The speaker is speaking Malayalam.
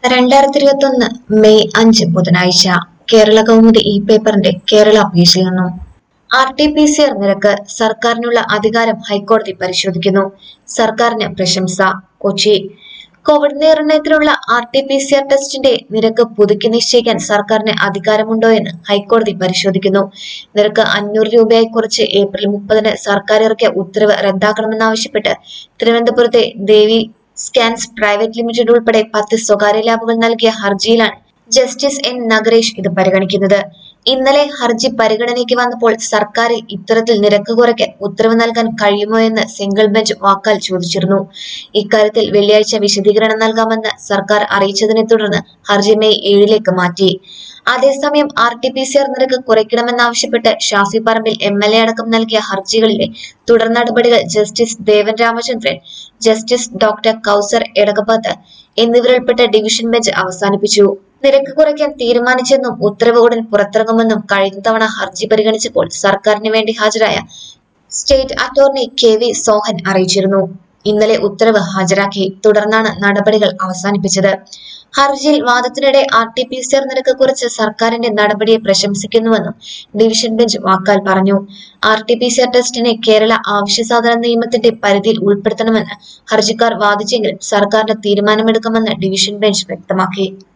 2021 മെയ് 5 ബുധനാഴ്ച കേരള കൗമുദി ഈ പേപ്പറിന്റെ കേരള പേജിൽ നിന്നും RT-PCR നിരക്ക് സർക്കാരിനുള്ള അധികാരം ഹൈക്കോടതി പരിശോധിക്കുന്നു. സർക്കാരിന് പ്രശംസ. കൊച്ചി കോവിഡ് നിർണയത്തിനുള്ള RT-PCR ടെസ്റ്റിന്റെ നിരക്ക് പുതുക്കി നിശ്ചയിക്കാൻ സർക്കാരിന് അധികാരമുണ്ടോയെന്ന് ഹൈക്കോടതി പരിശോധിക്കുന്നു. നിരക്ക് 500 രൂപയായി കുറച്ച് ഏപ്രിൽ 30-ന് സർക്കാർ ഇറക്കിയ ഉത്തരവ് റദ്ദാക്കണമെന്നാവശ്യപ്പെട്ട് തിരുവനന്തപുരത്തെ ദേവി സ്കാൻസ് പ്രൈവറ്റ് ലിമിറ്റഡ് ഉൾപ്പെടെ 10 സ്വകാര്യ ലാബുകൾ നൽകിയ ഹർജിയിലാണ് ജസ്റ്റിസ് N നഗരേഷ് ഇത് പരിഗണിക്കുന്നത്. ഇന്നലെ ഹർജി പരിഗണനയ്ക്ക് വന്നപ്പോൾ സർക്കാരിൽ ഇത്തരത്തിൽ നിരക്ക് കുറയ്ക്കാൻ ഉത്തരവ് നൽകാൻ കഴിയുമോ എന്ന് സിംഗിൾ ബെഞ്ച് വാക്കാൽ ചോദിച്ചിരുന്നു. ഇക്കാര്യത്തിൽ വെള്ളിയാഴ്ച വിശദീകരണം നൽകാമെന്ന് സർക്കാർ അറിയിച്ചതിനെ തുടർന്ന് ഹർജി മെയ് 7-ലേക്ക് മാറ്റി. അതേസമയം RT-PCR നിരക്ക് കുറയ്ക്കണമെന്നാവശ്യപ്പെട്ട് ഷാഫി പറമ്പിൽ MLA അടക്കം നൽകിയ ഹർജികളിലെ തുടർ നടപടികൾ justice Devan Ramachandran, justice doctor Kauser Edappagath എന്നിവരുൾപ്പെട്ട ഡിവിഷൻ ബെഞ്ച് അവസാനിപ്പിച്ചു. നിരക്ക് കുറയ്ക്കാൻ തീരുമാനിച്ചെന്നും ഉത്തരവ് ഉടൻ പുറത്തിറങ്ങുമെന്നും കഴിഞ്ഞ തവണ ഹർജി പരിഗണിച്ചപ്പോൾ സർക്കാരിന് വേണ്ടി ഹാജരായ സ്റ്റേറ്റ് അറ്റോർണി KV സോഹൻ അറിയിച്ചിരുന്നു. ഇന്നലെ ഉത്തരവ് ഹാജരാക്കി. തുടർന്നാണ് നടപടികൾ അവസാനിപ്പിച്ചത്. ഹർജിയിൽ വാദത്തിനിടെ RT-PCR നിരക്ക് കുറച്ച് സർക്കാരിന്റെ നടപടിയെ പ്രശംസിക്കുന്നുവെന്നും ഡിവിഷൻ ബെഞ്ച് വാക്കാൽ പറഞ്ഞു. RT-PCR ടെസ്റ്റിനെ കേരള അവശ്യ സാധന നിയമത്തിന്റെ പരിധിയിൽ ഉൾപ്പെടുത്തണമെന്ന് ഹർജിക്കാർ വാദിച്ചെങ്കിലും സർക്കാരിന് തീരുമാനമെടുക്കുമെന്ന് ഡിവിഷൻ ബെഞ്ച് വ്യക്തമാക്കി.